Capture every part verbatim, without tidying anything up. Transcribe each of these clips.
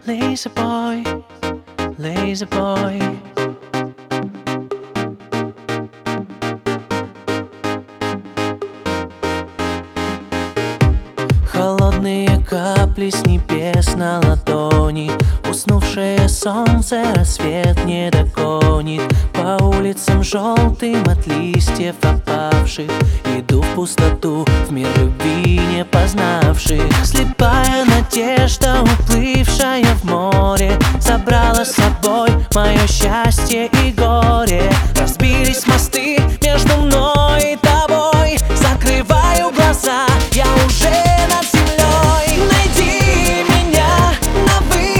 lazy boy, lazy boy. Холодные капли с небес на ладони, уснувшее солнце рассвет не догонит. По улицам желтым от листьев опавших иду в пустоту, в мир любви не познавших. Слепая надежда, уплывшая в море, забрала с собой мое счастье и горе. Разбились мосты между мной и тобой, закрываю глаза, я уже над землей. Найди меня на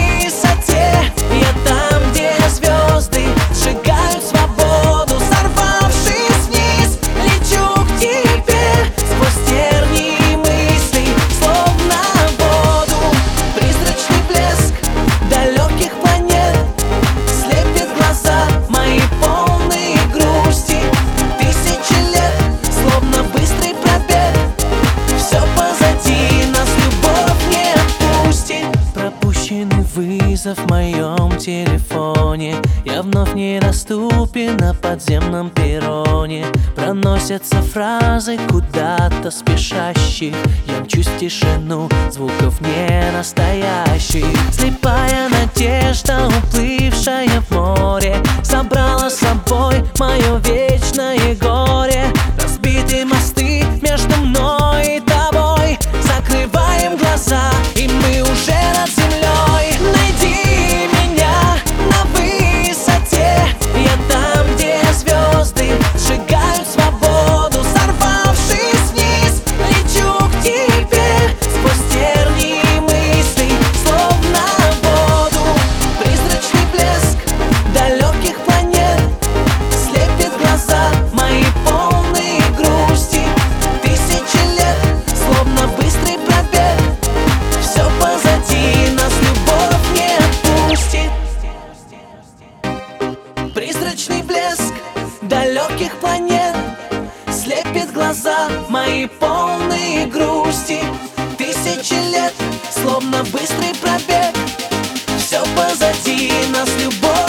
высоте, я там, где звезды сжигают свободу. Сорвавшись вниз, лечу к тебе сквозь тернии мыслей, словно воду. Призрачный блеск далеких планет слепит глаза мои, полные грусти. Тысячи лет, словно быстрый пробег, все позади, нас любовь не отпустит. Пропущенный вызов в моем телефоне, я вновь недоступен на подземном перроне. Проносятся фразы куда-то спешащих, я мчусь в тишину, звуков не настоящих. Слепая надежда, уплывшая в море, забрала с собой мое вечное горе. Разбиты мосты между мной и тобой, закрываем глаза, и мы уже над землей. Найди меня на высоте, я там, где звезды сжигают свободу. Сорвавшись вниз, лечу к тебе сквозь тернии мыслей, словно воду. Призрачный блеск далеких планет слепит глаза мои, полные грусти. Тысячи лет, словно быстрый пробег, все позади, нас любовь не отпустит. Призрачный блеск далеких планет слепит глаза мои, полные грусти. Тысячи лет, словно быстрый пробег, все позади, нас любовь